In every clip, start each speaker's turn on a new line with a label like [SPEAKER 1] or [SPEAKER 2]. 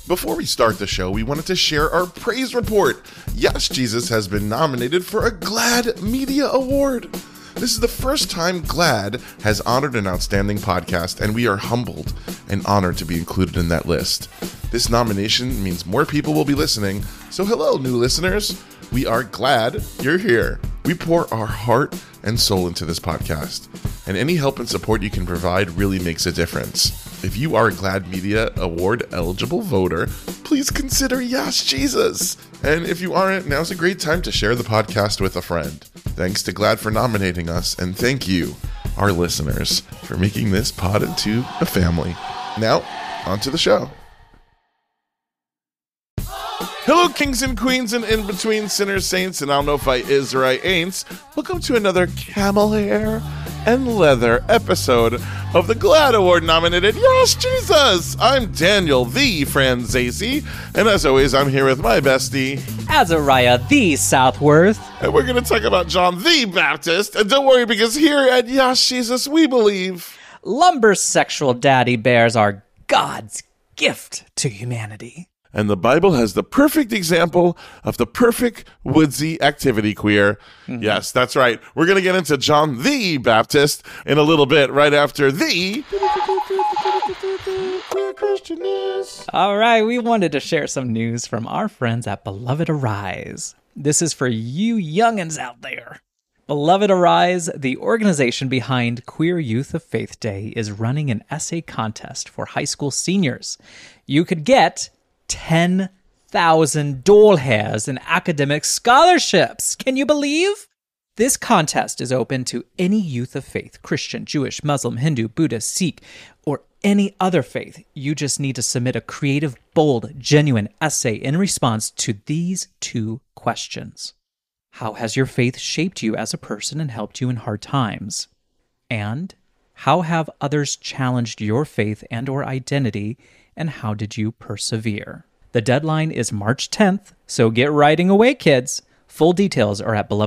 [SPEAKER 1] Before we start the show, we wanted to share our praise report. Yes, Jesus has been nominated for a GLAAD Media Award. This is the first time GLAAD has honored an outstanding podcast, and we are humbled and honored to be included in that list. This nomination means more people will be listening, so hello, new listeners. We are glad you're here. We pour our heart and soul into this podcast, and any help and support you can provide really makes a difference. If you are a GLAAD Media Award eligible voter, please consider Yes Jesus. And if you aren't, now's a great time to share the podcast with a friend. Thanks to GLAAD for nominating us, and thank you, our listeners, for making this pod into a family. Now, on to the show. Hello, kings and queens and in-between sinners, saints, and I don't know if I is or I ain'ts. Welcome to another camel hair and leather episode of the GLAAD Award-nominated Yes Jesus! I'm Daniel, the Franzese, and as always, I'm here with my bestie,
[SPEAKER 2] Azariah, the Southworth.
[SPEAKER 1] and we're going to talk about John the Baptist. And don't worry, because here at Yes Jesus, we believe
[SPEAKER 2] Lumber sexual daddy bears are God's gift to humanity.
[SPEAKER 1] And the Bible has the perfect example of the perfect woodsy activity queer. Mm-hmm. Yes, that's right. We're going to get into John the Baptist in a little bit, right after the Queer Christian News.
[SPEAKER 2] All right, we wanted to share some news from our friends at Beloved Arise. This is for you youngins out there. Beloved Arise, the organization behind Queer Youth of Faith Day, is running an essay contest for high school seniors. You could get 10,000 doll hairs in academic scholarships. Can you believe? This contest is open to any youth of faith, Christian, Jewish, Muslim, Hindu, Buddhist, Sikh, or any other faith. You just need to submit a creative, bold, genuine essay in response to these two questions. How has your faith shaped you as a person and helped you in hard times? And how have others challenged your faith and or identity, and how did you persevere? The deadline is March 10th, so get writing away, kids. Full details are at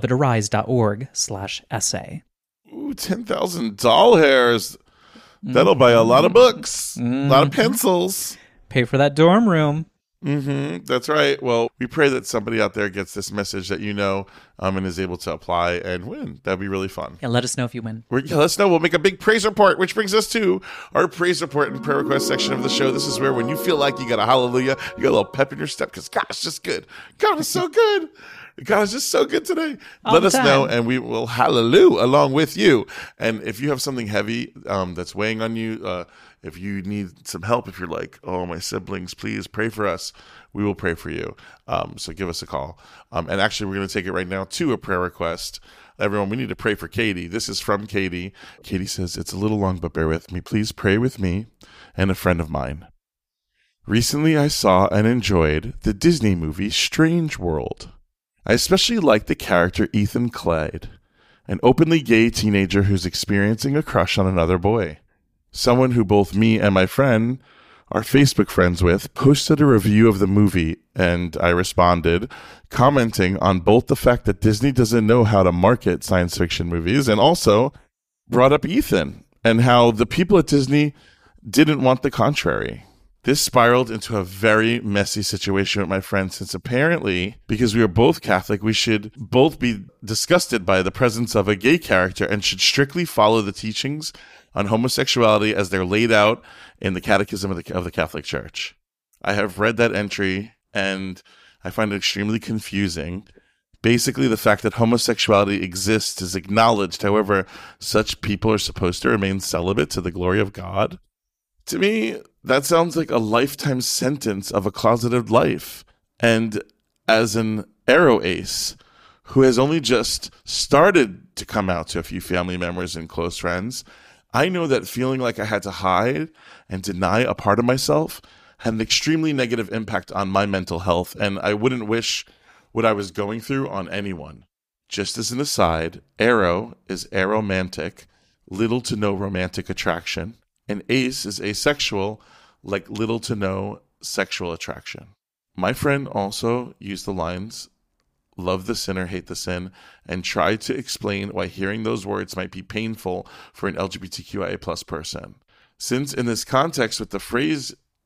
[SPEAKER 2] belovedarise.org/essay.
[SPEAKER 1] Ooh, 10,000 doll hairs. That'll buy a lot of books, a lot of pencils.
[SPEAKER 2] Pay for that dorm room.
[SPEAKER 1] That's right. Well, we pray that somebody out there gets this message that you know and is able to apply and win. That'd be really fun.
[SPEAKER 2] Yeah, let us know if you win.
[SPEAKER 1] Let us know. We'll make a big praise report, which brings us to our praise report and prayer request section of the show. This is where when you feel like you got a hallelujah, you got a little pep in your step because God is just good. God is so good. God is just so good today. Let us know, and we will hallelujah along with you. And if you have something heavy that's weighing on you, if you need some help, if you're like, oh, my siblings, please pray for us, we will pray for you. So give us a call. And actually, we're going to take it right now to a prayer request. Everyone, we need to pray for Katie. This is from Katie. Katie says, it's a little long, but bear with me. Please pray with me and a friend of mine. Recently, I saw and enjoyed the Disney movie Strange World. I especially like the character Ethan Clyde, an openly gay teenager who's experiencing a crush on another boy. Someone who both me and my friend are Facebook friends with posted a review of the movie, and I responded, commenting on both the fact that Disney doesn't know how to market science fiction movies, and also brought up Ethan and how the people at Disney didn't want the contrary. This spiraled into a very messy situation with my friend, since apparently, because we are both Catholic, we should both be disgusted by the presence of a gay character and should strictly follow the teachings on homosexuality as they're laid out in the Catechism of the Catholic Church. I have read that entry, and I find it extremely confusing. Basically, the fact that homosexuality exists is acknowledged. However, such people are supposed to remain celibate to the glory of God. To me, that sounds like a lifetime sentence of a closeted life. And as an aro ace who has only just started to come out to a few family members and close friends, I know that feeling like I had to hide and deny a part of myself had an extremely negative impact on my mental health, and I wouldn't wish what I was going through on anyone. Just as an aside, aro is aromantic, little to no romantic attraction, and ace is asexual, like little to no sexual attraction. My friend also used the lines, love the sinner, hate the sin, and tried to explain why hearing those words might be painful for an LGBTQIA+ person. Since in this context with the phrase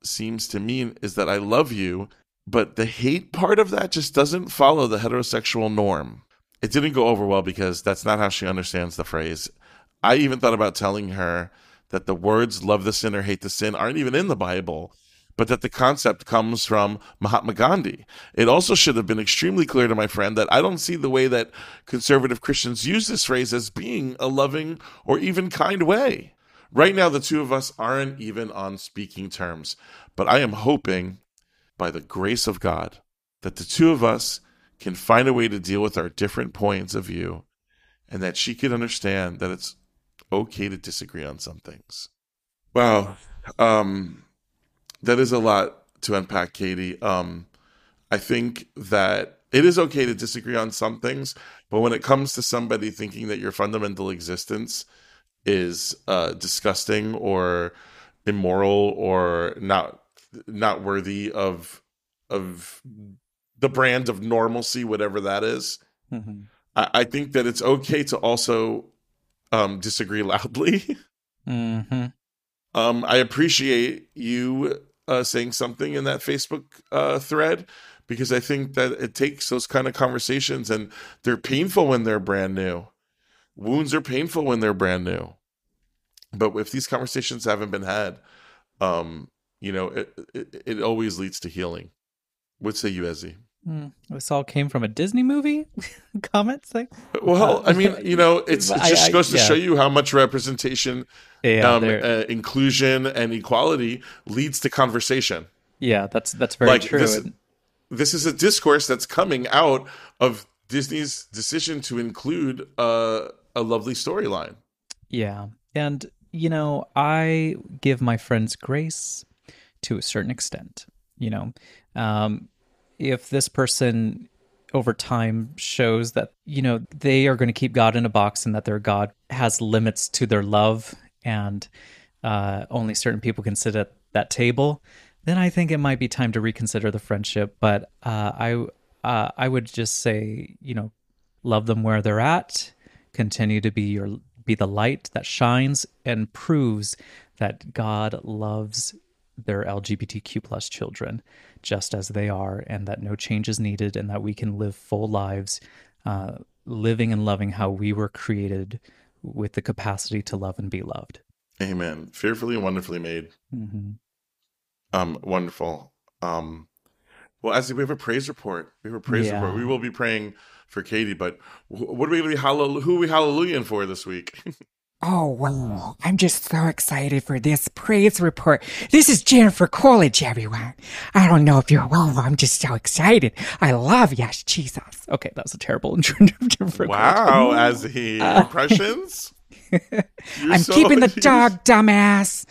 [SPEAKER 1] seems to mean is that I love you, but the hate part of that just doesn't follow the heterosexual norm. It didn't go over well because that's not how she understands the phrase. I even thought about telling her that the words love the sin or hate the sin aren't even in the Bible, but that the concept comes from Mahatma Gandhi. It also should have been extremely clear to my friend that I don't see the way that conservative Christians use this phrase as being a loving or even kind way. Right now, the two of us aren't even on speaking terms, but I am hoping, by the grace of God, that the two of us can find a way to deal with our different points of view, and that she can understand that it's okay to disagree on some things. Wow. That is a lot to unpack, Katie. I think that it is okay to disagree on some things, but when it comes to somebody thinking that your fundamental existence is disgusting or immoral or not worthy of the brand of normalcy, whatever that is, mm-hmm. I think that it's okay to also disagree loudly. Mm-hmm. I appreciate you saying something in that Facebook thread, because I think that it takes those kind of conversations, and they're painful when they're brand new. Wounds are painful when they're brand new. But if these conversations haven't been had, it always leads to healing. What say you, Ezzy?
[SPEAKER 2] This all came from a Disney movie? Comments?
[SPEAKER 1] Well, I mean, it just goes to show you how much representation, inclusion, and equality leads to conversation.
[SPEAKER 2] Yeah, that's very true.
[SPEAKER 1] This is a discourse that's coming out of Disney's decision to include a lovely storyline.
[SPEAKER 2] Yeah, and, I give my friends grace to a certain extent, if this person over time shows that, they are going to keep God in a box and that their God has limits to their love and only certain people can sit at that table, then I think it might be time to reconsider the friendship. But I would just say, love them where they're at, continue to be the light that shines and proves that God loves their LGBTQ plus children just as they are, and that no change is needed, and that we can live full lives, living and loving how we were created with the capacity to love and be loved.
[SPEAKER 1] Amen. Fearfully and wonderfully made. Mm-hmm. Wonderful. Well, as we have a praise report. We will be praying for Katie, but what are we going to be who are we hallelujahing for this week?
[SPEAKER 3] Oh, wow. I'm just so excited for this praise report. This is Jennifer Coolidge, everyone. I don't know if you're I'm just so excited. I love Yes, Jesus.
[SPEAKER 2] Okay, that was a terrible introduction.
[SPEAKER 1] Wow, as he impressions?
[SPEAKER 3] I'm keeping the dog, dumbass.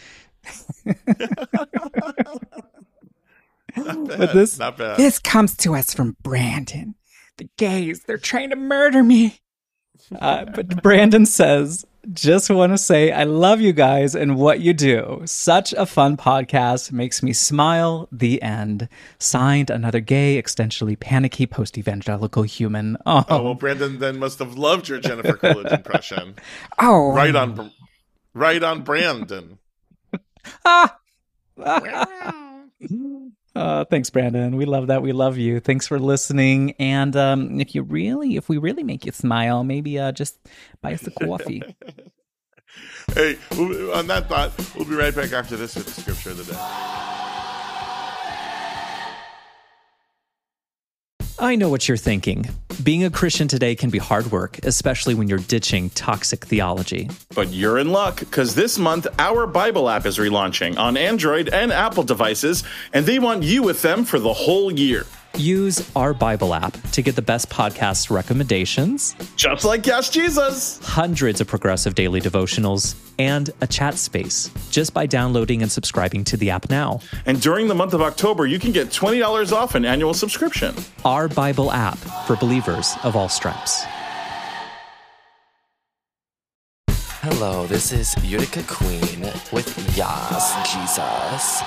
[SPEAKER 1] Not bad.
[SPEAKER 3] This comes to us from Brandon. The gays, they're trying to murder me.
[SPEAKER 2] But Brandon says, just want to say I love you guys and what you do. Such a fun podcast. Makes me smile. The end. Signed, another gay, existentially panicky, post-evangelical human. Oh,
[SPEAKER 1] well, Brandon then must have loved your Jennifer Coolidge impression.
[SPEAKER 3] Oh.
[SPEAKER 1] Right on Brandon.
[SPEAKER 2] Thanks, Brandon. We love that. We love you. Thanks for listening. And if we really make you smile, maybe just buy us a coffee.
[SPEAKER 1] Hey, on that thought, we'll be right back after this with the scripture of the day.
[SPEAKER 2] I know what you're thinking. Being a Christian today can be hard work, especially when you're ditching toxic theology.
[SPEAKER 4] But you're in luck, because this month, our Bible app is relaunching on Android and Apple devices, and they want you with them for the whole year.
[SPEAKER 2] Use our Bible app to get the best podcast recommendations.
[SPEAKER 4] Just like Yes, Jesus.
[SPEAKER 2] Hundreds of progressive daily devotionals and a chat space just by downloading and subscribing to the app now.
[SPEAKER 4] And during the month of October, you can get $20 off an annual subscription.
[SPEAKER 2] Our Bible app for believers of all stripes.
[SPEAKER 5] Hello, this is Utica Queen with Yes, Jesus.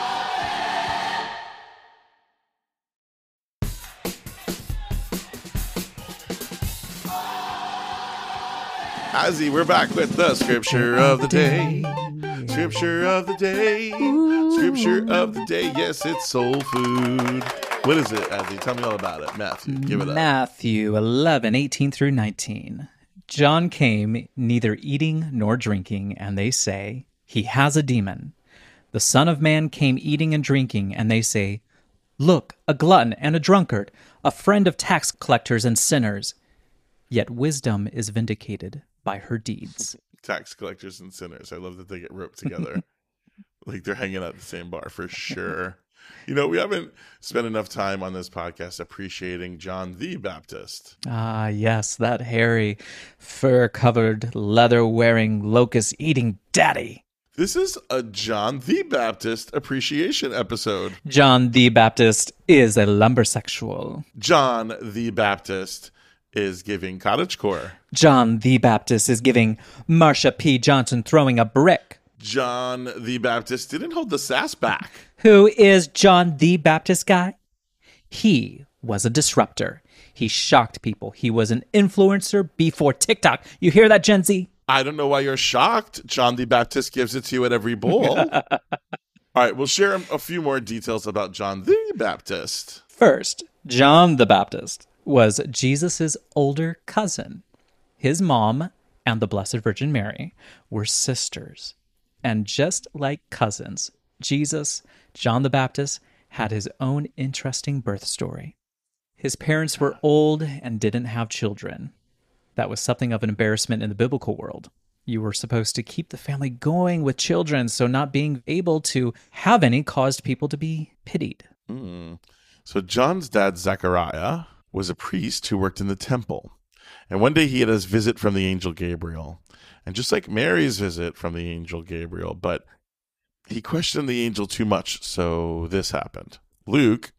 [SPEAKER 1] Ozzy, we're back with the scripture of the day. Scripture of the day. Scripture of the day. Yes, it's soul food. What is it, Anthony? Tell me all about it. Matthew, give it up.
[SPEAKER 2] Matthew 11:18 through 19. John came neither eating nor drinking, and they say, he has a demon. The Son of Man came eating and drinking, and they say, look, a glutton and a drunkard, a friend of tax collectors and sinners. Yet wisdom is vindicated by her deeds.
[SPEAKER 1] Tax collectors and sinners. I love that they get roped together. Like they're hanging out at the same bar for sure. You know, we haven't spent enough time on this podcast appreciating John the Baptist.
[SPEAKER 2] Ah, yes, that hairy, fur-covered, leather-wearing, locust-eating daddy.
[SPEAKER 1] This is a John the Baptist appreciation episode.
[SPEAKER 2] John the Baptist is a lumbersexual.
[SPEAKER 1] John the Baptist is giving cottagecore.
[SPEAKER 2] John the Baptist is giving Marsha P. Johnson throwing a brick.
[SPEAKER 1] John the Baptist didn't hold the sass back.
[SPEAKER 2] Who is John the Baptist guy? He was a disruptor. He shocked people. He was an influencer before TikTok. You hear that, Gen Z?
[SPEAKER 1] I don't know why you're shocked. John the Baptist gives it to you at every bowl. All right, we'll share a few more details about John the Baptist.
[SPEAKER 2] First, John the Baptist was Jesus' older cousin. His mom and the Blessed Virgin Mary were sisters. And just like cousins, John the Baptist, had his own interesting birth story. His parents were old and didn't have children. That was something of an embarrassment in the biblical world. You were supposed to keep the family going with children, so not being able to have any caused people to be pitied.
[SPEAKER 1] So John's dad, Zechariah, was a priest who worked in the temple. And one day he had his visit from the angel Gabriel. And just like Mary's visit from the angel Gabriel, but he questioned the angel too much, so this happened. Luke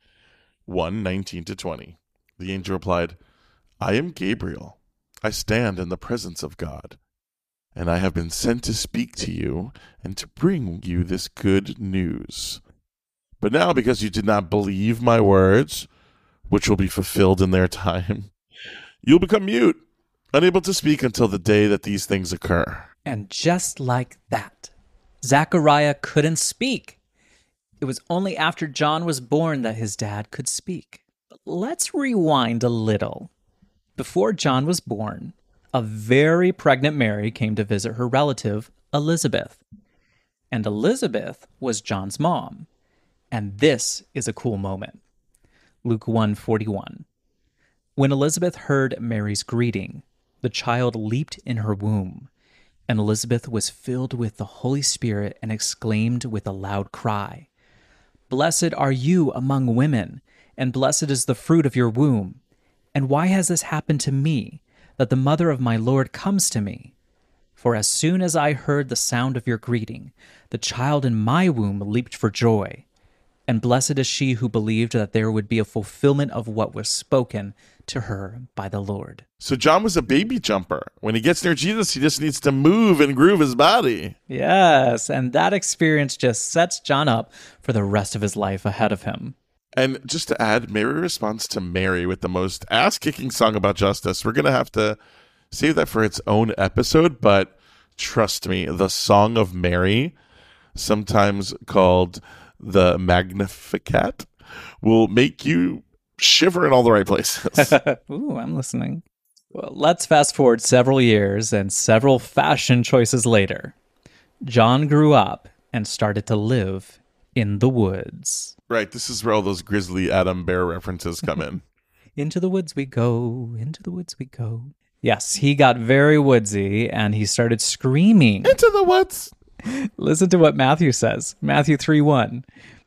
[SPEAKER 1] 1:19-20. The angel replied, I am Gabriel. I stand in the presence of God, and I have been sent to speak to you and to bring you this good news. But now, because you did not believe my words, which will be fulfilled in their time, you'll become mute, unable to speak until the day that these things occur.
[SPEAKER 2] And just like that, Zechariah couldn't speak. It was only after John was born that his dad could speak. But let's rewind a little. Before John was born, a very pregnant Mary came to visit her relative, Elizabeth. And Elizabeth was John's mom. And this is a cool moment. Luke 1:41. When Elizabeth heard Mary's greeting, the child leaped in her womb, and Elizabeth was filled with the Holy Spirit and exclaimed with a loud cry, Blessed are you among women, and blessed is the fruit of your womb. And why has this happened to me, that the mother of my Lord comes to me? For as soon as I heard the sound of your greeting, the child in my womb leaped for joy. And blessed is she who believed that there would be a fulfillment of what was spoken to her by the Lord.
[SPEAKER 1] So John was a baby jumper. When he gets near Jesus, he just needs to move and groove his body.
[SPEAKER 2] Yes, and that experience just sets John up for the rest of his life ahead of him.
[SPEAKER 1] And just to add, Mary responds to Mary with the most ass-kicking song about justice. We're going to have to save that for its own episode, but trust me, the Song of Mary, sometimes called the Magnificat, will make you shiver in all the right places.
[SPEAKER 2] Ooh, I'm listening. Well, let's fast forward several years and several fashion choices later. John grew up and started to live in the woods.
[SPEAKER 1] Right, this is where all those Grizzly Adam Bear references come in.
[SPEAKER 2] Into the woods we go, into the woods we go. Yes, he got very woodsy and he started screaming.
[SPEAKER 1] Into the woods!
[SPEAKER 2] Listen to what Matthew says. Matthew 3:1.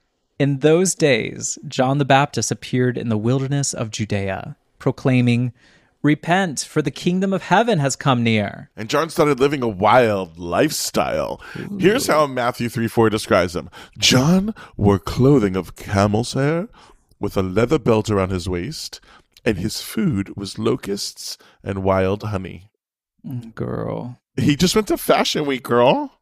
[SPEAKER 2] In those days, John the Baptist appeared in the wilderness of Judea, proclaiming, Repent, for the kingdom of heaven has come near.
[SPEAKER 1] And John started living a wild lifestyle. Ooh. Here's how Matthew 3:4 describes him. John wore clothing of camel's hair with a leather belt around his waist, and his food was locusts and wild honey.
[SPEAKER 2] Girl.
[SPEAKER 1] He just went to Fashion Week, girl.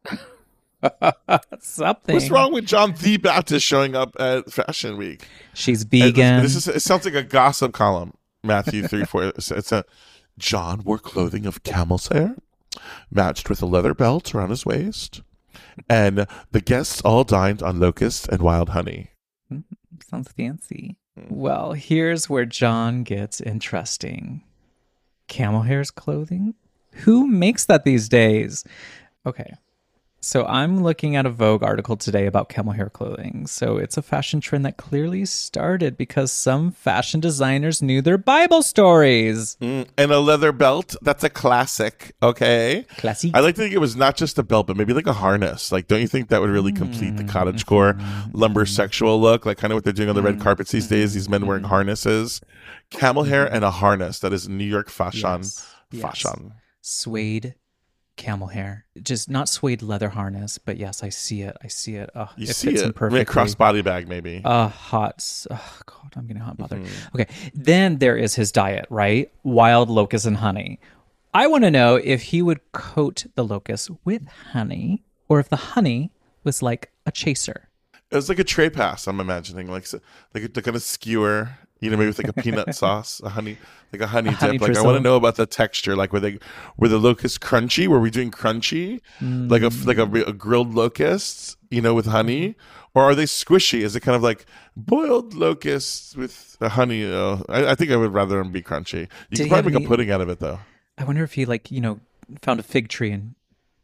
[SPEAKER 2] Something.
[SPEAKER 1] What's wrong with John the Baptist showing up at Fashion Week?
[SPEAKER 2] She's vegan.
[SPEAKER 1] It sounds like a gossip column. Matthew 3:4. It's a John wore clothing of camel's hair, matched with a leather belt around his waist, And the guests all dined on locusts and wild honey.
[SPEAKER 2] Sounds fancy. Well, here's where John gets interesting. Camel hair's clothing? Who makes that these days? Okay. So I'm looking at a Vogue article today about camel hair clothing. So it's a fashion trend that clearly started because some fashion designers knew their Bible stories.
[SPEAKER 1] And a leather belt. That's a classic. Okay.
[SPEAKER 2] Classic.
[SPEAKER 1] I like to think it was not just a belt, but maybe like a harness. Like, don't you think that would really complete the cottagecore lumber sexual look? Like kind of what they're doing on the red carpets these days. These men wearing harnesses. Camel hair and a harness. That is New York fashion.
[SPEAKER 2] Yes.
[SPEAKER 1] Fashion.
[SPEAKER 2] Suede camel hair. Just not suede leather harness, but yes, I see it. Oh,
[SPEAKER 1] You
[SPEAKER 2] it
[SPEAKER 1] see
[SPEAKER 2] fits
[SPEAKER 1] it.
[SPEAKER 2] him perfectly.
[SPEAKER 1] Crossbody bag, maybe.
[SPEAKER 2] Hot. Oh, God, I'm getting hot and bothered. Okay. Then there is his diet, right? Wild locusts and honey. I want to know if he would coat the locusts with honey or if the honey was like a chaser.
[SPEAKER 1] It was like a tray pass, I'm imagining. Like a kind of skewer, maybe with like a peanut sauce, a honey dip. Like
[SPEAKER 2] drizzle.
[SPEAKER 1] I want to know about the texture. Like were the locusts crunchy? Were we doing crunchy? Like a grilled locust, with honey? Or are they squishy? Is it kind of like boiled locusts with the honey? I think I would rather them be crunchy. You can probably make a pudding out of it though.
[SPEAKER 2] I wonder if he found a fig tree and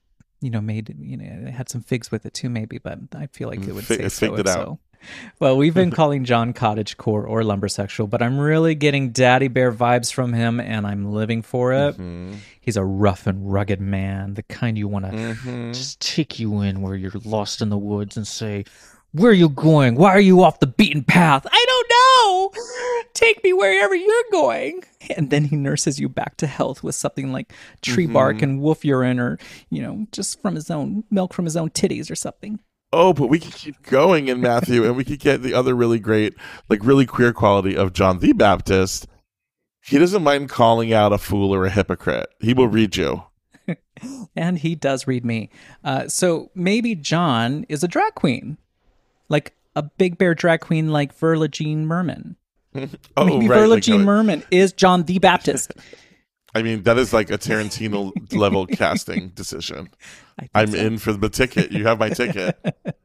[SPEAKER 2] made had some figs with it too, maybe. But I feel like it would say so.
[SPEAKER 1] Figged it out.
[SPEAKER 2] So. Well, we've been calling John cottagecore or lumbersexual, but I'm really getting Daddy Bear vibes from him, and I'm living for it. He's a rough and rugged man, the kind you want to just take you in where you're lost in the woods and say, "Where are you going? Why are you off the beaten path?" "I don't know. Take me wherever you're going." And then he nurses you back to health with something like tree bark and wolf urine, or just from his own milk from his own titties or something.
[SPEAKER 1] Oh, but we could keep going in Matthew, and we could get the other really great, like really queer quality of John the Baptist. He doesn't mind calling out a fool or a hypocrite. He will read you.
[SPEAKER 2] And he does read me. So maybe John is a drag queen, like a big bear drag queen like Verla Jean Merman. Maybe Verla Jean Merman is John the Baptist.
[SPEAKER 1] I mean, that is like a Tarantino level casting decision. I'm in for the ticket. You have my ticket.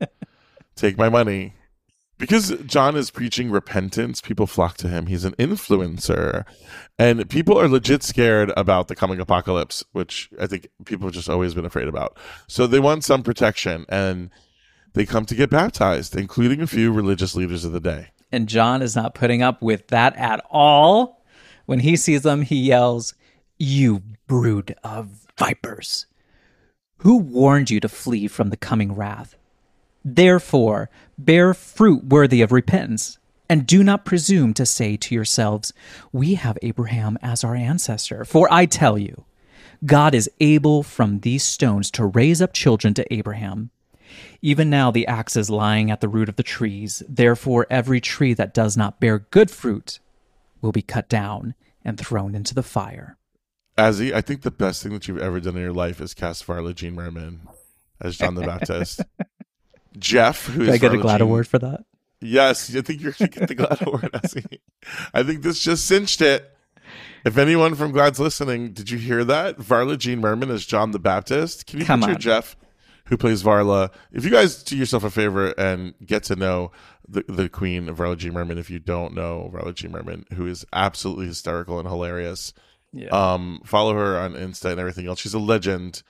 [SPEAKER 1] Take my money. Because John is preaching repentance, people flock to him. He's an influencer. And people are legit scared about the coming apocalypse, which I think people have just always been afraid about. So they want some protection, and they come to get baptized, including a few religious leaders of the day.
[SPEAKER 2] And John is not putting up with that at all. When he sees them, he yells, "You brood of vipers! Who warned you to flee from the coming wrath? Therefore, bear fruit worthy of repentance, and do not presume to say to yourselves, 'We have Abraham as our ancestor.' For I tell you, God is able from these stones to raise up children to Abraham. Even now the axe is lying at the root of the trees. Therefore, every tree that does not bear good fruit will be cut down and thrown into the fire."
[SPEAKER 1] Azzy, I think the best thing that you've ever done in your life is cast Verla Jean Merman as John the Baptist. Jeff, who is
[SPEAKER 2] Did I get a
[SPEAKER 1] Verla
[SPEAKER 2] GLAAD
[SPEAKER 1] Jean-
[SPEAKER 2] award for that?
[SPEAKER 1] Yes, I think you're going to get the GLAAD award, Azzy. I think this just cinched it. If anyone from GLAAD's listening, did you hear that? Verla Jean Merman as John the Baptist. Can you
[SPEAKER 2] Come
[SPEAKER 1] picture
[SPEAKER 2] on.
[SPEAKER 1] Jeff, who plays Varla? If you guys do yourself a favor and get to know the queen of Verla Jean Merman, if you don't know Verla Jean Merman, who is absolutely hysterical and hilarious, follow her on Insta and everything else. She's a legend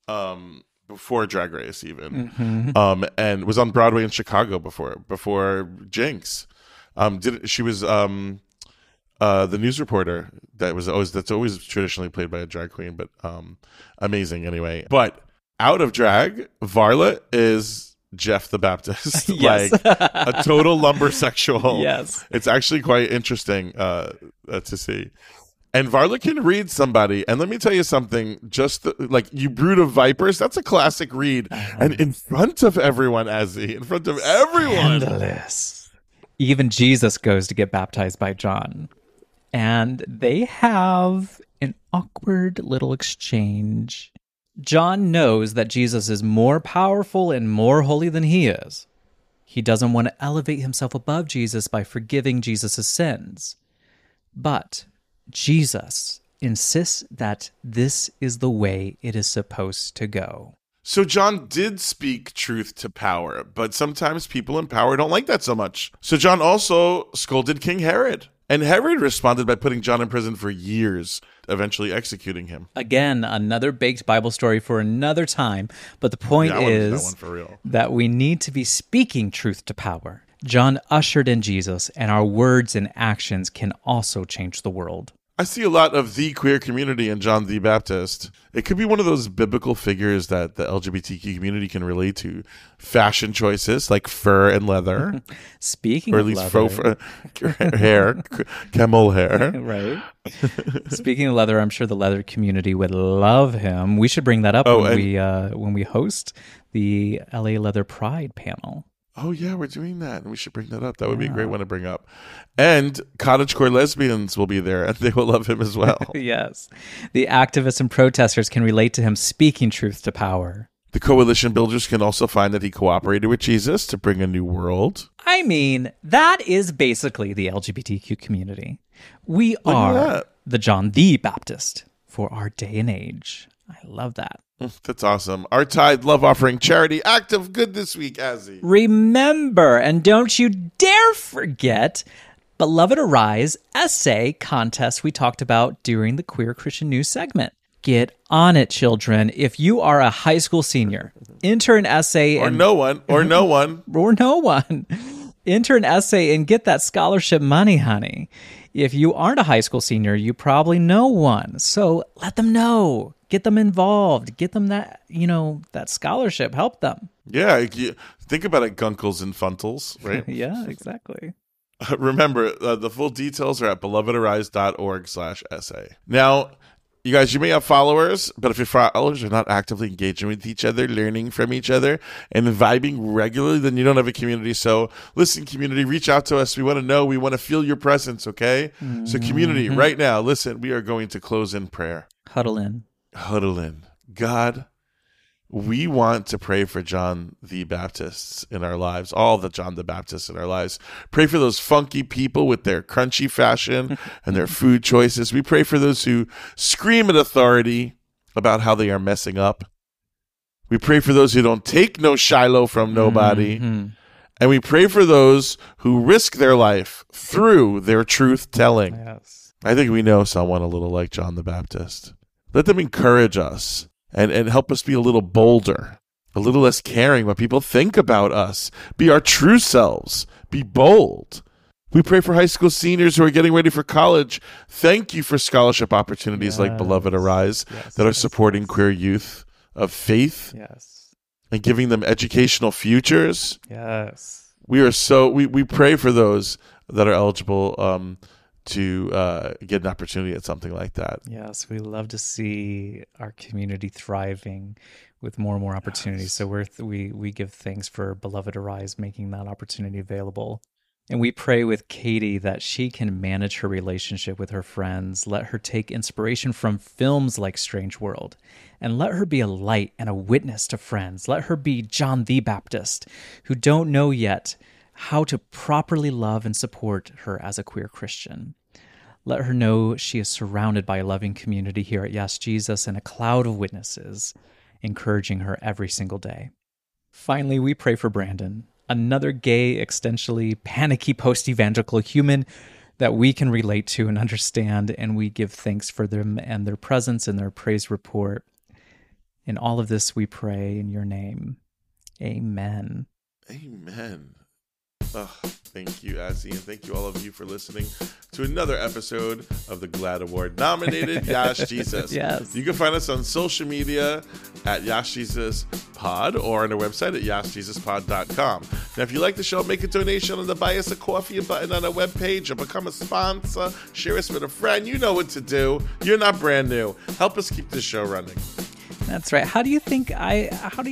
[SPEAKER 1] before Drag Race even, and was on Broadway in Chicago before Jinx. She was the news reporter that's always traditionally played by a drag queen, but amazing anyway. But out of drag, Varla is Jeff the Baptist.
[SPEAKER 2] Yes.
[SPEAKER 1] Like a total lumbersexual.
[SPEAKER 2] Yes.
[SPEAKER 1] It's actually quite interesting to see. And Varla can read somebody. And let me tell you something, like "You brood of vipers," that's a classic read. And in front of everyone, Azzy, in front of everyone.
[SPEAKER 2] Scandalous. Even Jesus goes to get baptized by John. And they have an awkward little exchange. John knows that Jesus is more powerful and more holy than he is. He doesn't want to elevate himself above Jesus by forgiving Jesus' sins. But Jesus insists that this is the way it is supposed to go.
[SPEAKER 1] So John did speak truth to power, but sometimes people in power don't like that so much. So John also scolded King Herod. And Herod responded by putting John in prison for years, eventually executing him.
[SPEAKER 2] Again, another baked Bible story for another time. But the point is that we need to be speaking truth to power. John ushered in Jesus, and our words and actions can also change the world.
[SPEAKER 1] I see a lot of the queer community in John the Baptist. It could be one of those biblical figures that the LGBTQ community can relate to. Fashion choices like fur and leather.
[SPEAKER 2] Speaking
[SPEAKER 1] or
[SPEAKER 2] of
[SPEAKER 1] at least
[SPEAKER 2] leather.
[SPEAKER 1] hair, camel hair.
[SPEAKER 2] Right. Speaking of leather, I'm sure the leather community would love him. We should bring that up when we host the LA Leather Pride panel.
[SPEAKER 1] Oh, yeah, we're doing that. And we should bring that up. That would be a great one to bring up. And cottagecore lesbians will be there, and they will love him as well.
[SPEAKER 2] Yes. The activists and protesters can relate to him speaking truth to power.
[SPEAKER 1] The coalition builders can also find that he cooperated with Jesus to bring a new world.
[SPEAKER 2] I mean, that is basically the LGBTQ community. We are the John the Baptist for our day and age. I love that.
[SPEAKER 1] That's awesome. Our tithe love offering charity act of good this week, Azzy.
[SPEAKER 2] Remember, and don't you dare forget, Beloved Arise essay contest we talked about during the Queer Christian News segment. Get on it, children. If you are a high school senior, enter an essay.
[SPEAKER 1] Or no one.
[SPEAKER 2] Enter an essay and get that scholarship money, honey. If you aren't a high school senior, you probably know one. So let them know. Get them involved. Get them that, that scholarship. Help them.
[SPEAKER 1] Yeah. Think about it, gunkles and funtles, right?
[SPEAKER 2] Yeah, exactly.
[SPEAKER 1] Remember, the full details are at belovedarise.org/essay. Now, you guys, you may have followers, but if your followers are not actively engaging with each other, learning from each other, and vibing regularly, then you don't have a community. So listen, community, reach out to us. We want to know. We want to feel your presence, okay? Mm-hmm. So community, right now, listen, we are going to close in prayer.
[SPEAKER 2] Huddle in.
[SPEAKER 1] God, we want to pray for John the Baptists in our lives, all the John the Baptists in our lives. Pray for those funky people with their crunchy fashion and their food choices. We pray for those who scream at authority about how they are messing up. We pray for those who don't take no Shiloh from nobody. Mm-hmm. And we pray for those who risk their life through their truth telling.
[SPEAKER 2] Yes.
[SPEAKER 1] I think we know someone a little like John the Baptist. Let them encourage us and help us be a little bolder, a little less caring what people think about us. Be our true selves. Be bold. We pray for high school seniors who are getting ready for college. Thank you for scholarship opportunities like Beloved Arise that are supporting queer youth of faith and giving them educational futures.
[SPEAKER 2] Yes.
[SPEAKER 1] We pray for those that are eligible to get an opportunity at something like that.
[SPEAKER 2] Yes, we love to see our community thriving with more and more opportunities. So we give thanks for Beloved Arise making that opportunity available. And we pray with Katie that she can manage her relationship with her friends, let her take inspiration from films like Strange World, and let her be a light and a witness to friends. Let her be John the Baptist, who don't know yet how to properly love and support her as a queer Christian. Let her know she is surrounded by a loving community here at Yes Jesus and a cloud of witnesses, encouraging her every single day. Finally, we pray for Brandon, another gay, existentially panicky post-evangelical human that we can relate to and understand, and we give thanks for them and their presence and their praise report. In all of this, we pray in your name. Amen.
[SPEAKER 1] Amen. Oh, thank you, Azzy, and thank you all of you for listening to another episode of the GLAAD Award nominated Yes Jesus.
[SPEAKER 2] Yes.
[SPEAKER 1] You can find us on social media at Yes Jesus Pod or on our website at YesJesusPod.com. Now, if you like the show, make a donation on the Buy Us a Coffee button on our webpage or become a sponsor. Share us with a friend. You know what to do. You're not brand new. Help us keep this show running.
[SPEAKER 2] That's right. How do you think I'm,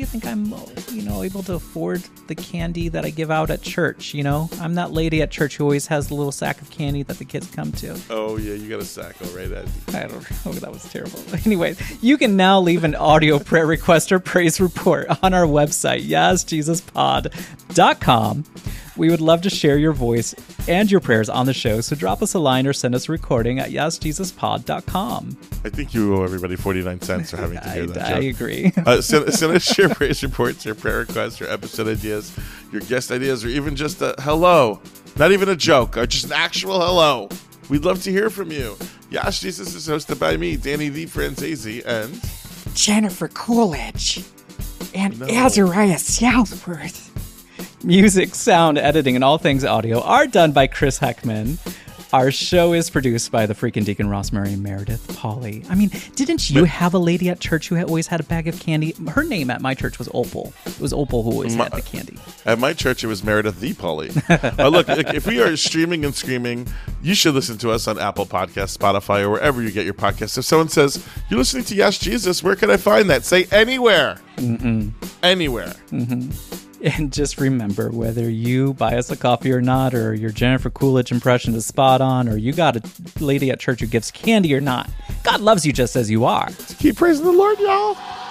[SPEAKER 2] able to afford the candy that I give out at church? I'm that lady at church who always has the little sack of candy that the kids come to.
[SPEAKER 1] Oh yeah, you got a sack, all right, Eddie.
[SPEAKER 2] I don't know. That was terrible. Anyway, you can now leave an audio prayer request or praise report on our website, YesJesusPod.com. We would love to share your voice and your prayers on the show, so drop us a line or send us a recording at yesjesuspod.com.
[SPEAKER 1] I think you owe everybody 49 cents for having to hear that
[SPEAKER 2] I
[SPEAKER 1] joke.
[SPEAKER 2] agree.
[SPEAKER 1] Send us your praise reports, your prayer requests, your episode ideas, your guest ideas, or even just a hello. Not even a joke, or just an actual hello. We'd love to hear from you. Yash Jesus is hosted by me, Danny the Franzese, and
[SPEAKER 3] Jennifer Coolidge. And Azariah Southworth.
[SPEAKER 2] Music, sound, editing, and all things audio are done by Chris Heckman. Our show is produced by the freaking Deacon Rosemary Meredith Polly. I mean, didn't you have a lady at church who always had a bag of candy? Her name at my church was Opal. It was Opal who always had the candy.
[SPEAKER 1] At my church, it was Meredith the Polly. Look, if we are streaming and screaming, you should listen to us on Apple Podcasts, Spotify, or wherever you get your podcasts. If someone says, you're listening to Yes Jesus, where can I find that? Say anywhere. Anywhere.
[SPEAKER 2] And just remember, whether you buy us a coffee or not, or your Jennifer Coolidge impression is spot on, or you got a lady at church who gives candy or not, God loves you just as you are.
[SPEAKER 1] Keep praising the Lord, y'all.